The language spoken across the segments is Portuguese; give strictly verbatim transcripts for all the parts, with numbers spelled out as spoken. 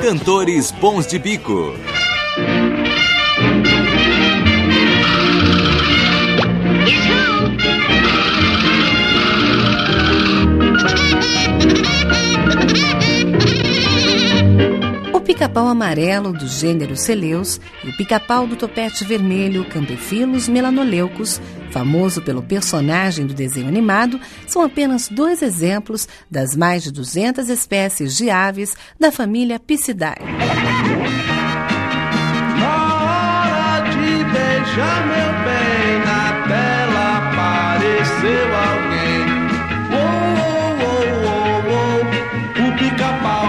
Cantores Bons de Bico. O pica-pau amarelo do gênero Celeus e o pica-pau do topete vermelho Campephyllus melanoleucus, famoso pelo personagem do desenho animado, são apenas dois exemplos das mais de duzentas espécies de aves da família Piscidae. Na hora de beijar meu bem, na tela apareceu alguém. Oh, oh, oh, oh, oh, o pica-pau.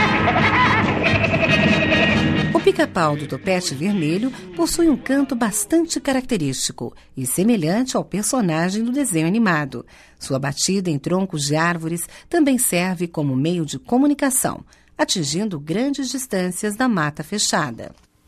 O pica-pau do topete vermelho possui um canto bastante característico e semelhante ao personagem do desenho animado. Sua batida em troncos de árvores também serve como meio de comunicação, atingindo grandes distâncias da mata fechada.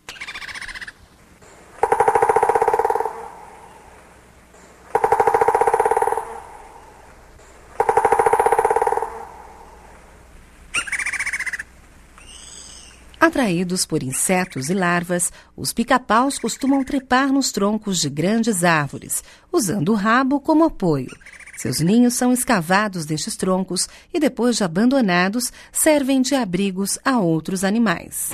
Atraídos por insetos e larvas, os pica-paus costumam trepar nos troncos de grandes árvores, usando o rabo como apoio. Seus ninhos são escavados destes troncos e, depois de abandonados, servem de abrigos a outros animais.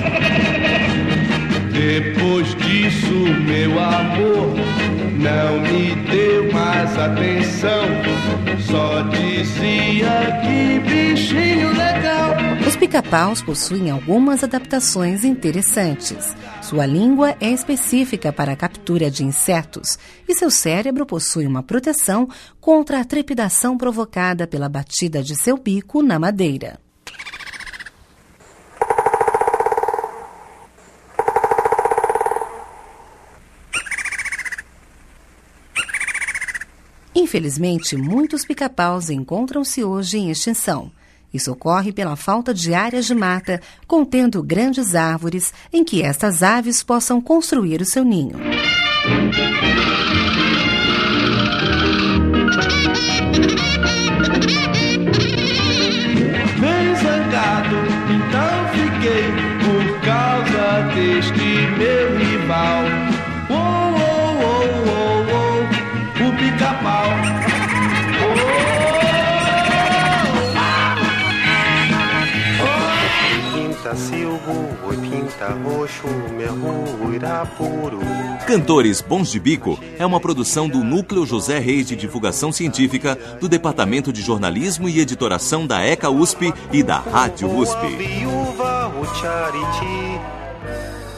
Depois disso, meu amor não me deu mais atenção, só dizia que bichinho legal. Os pica-paus possuem algumas adaptações interessantes. Sua língua é específica para a captura de insetos e seu cérebro possui uma proteção contra a trepidação provocada pela batida de seu bico na madeira. Infelizmente, muitos pica-paus encontram-se hoje em extinção. Isso ocorre pela falta de áreas de mata contendo grandes árvores em que estas aves possam construir o seu ninho. Bem zangado, então fiquei por causa deste meu rival. Oh, oh, oh, oh, oh, o pica-pau. Cantores Bons de Bico é uma produção do Núcleo José Reis de Divulgação Científica, do Departamento de Jornalismo e Editoração da ECA U S P e da Rádio U S P.